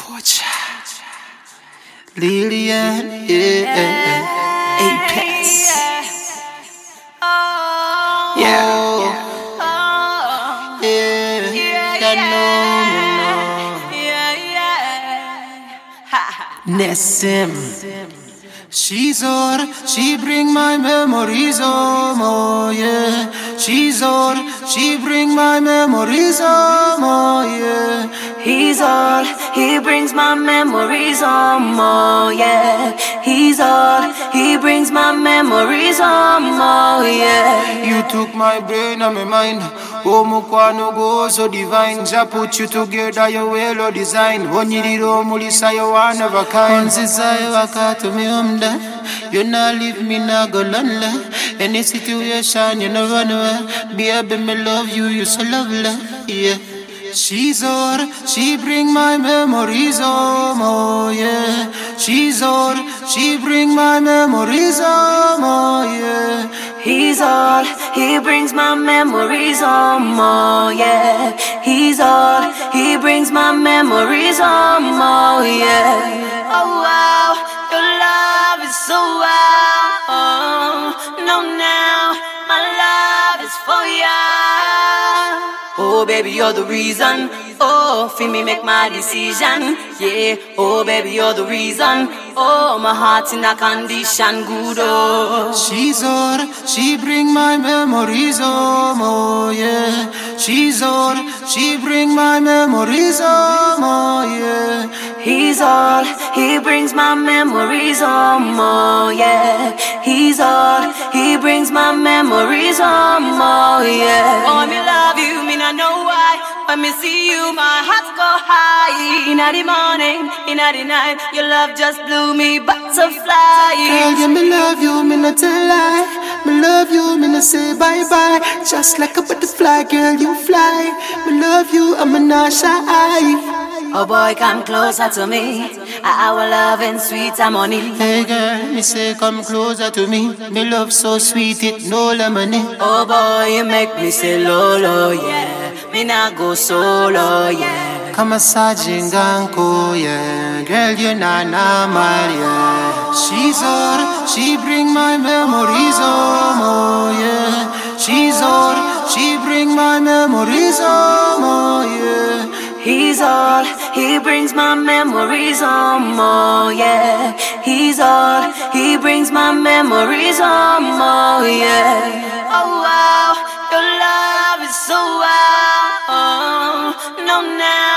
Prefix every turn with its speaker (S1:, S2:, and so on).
S1: Torture. Lillian, yeah. Apex. Yeah. Nessim. She's all, she bring my memories home, oh yeah. She's all, she bring my memories home, oh yeah.
S2: He's all, he brings my memories home, oh yeah. He's all, he brings my memories home, oh yeah.
S1: You took my brain and my mind. Oh, Mukwano go so divine. Ja put you together, you well design. Onyiriro mulisa, you one of a kind. Onzisa you wakato me umda. You not leave me, not go lonely. Any situation, you no run away. Baby, me love you, you so lovely, yeah. She's all, she bring my memories home, oh yeah. She's all, she bring my memories home, oh yeah.
S2: He's all, he brings my memories home, oh yeah. He's all, he brings my memories home, oh yeah. Oh wow, your love is so wow. Oh, no now, my love is for ya. Oh baby, you're the reason. Oh, feel me make my decision. Yeah, oh baby, you're the reason. Oh, my heart's in a condition good, oh.
S1: She's all, she bring my memories home, oh yeah. She's all, she bring my memories home, oh yeah.
S2: He's all, he brings my memories home, oh yeah. He's all, he brings my memories home, oh yeah. Oh, me love you, me not know why. When me see you, my heart go high. Inna the morning, inna the night, your love just blew me butterfly.
S1: Girl, yeah, me love you, me not tell lie. Me love you, me not say bye-bye. Just like a butterfly, girl, you fly. Me love you, I'm not shy.
S2: Oh boy, come closer to me. Our love and sweet harmony.
S1: Hey girl, me say come closer to me. Me love so sweet, it no lemonade.
S2: Oh boy, you make me say lolo, yeah. Me not go solo, yeah.
S1: Come massage ganko, yeah. Girl, you not normal, yeah. She's all, she bring my memories home, oh yeah. She's all, she bring my memories home, oh yeah.
S2: He's all, he brings my memories home, oh yeah. He's all, he brings my memories home, oh yeah. Oh wow, your love is so wow. Oh, no now.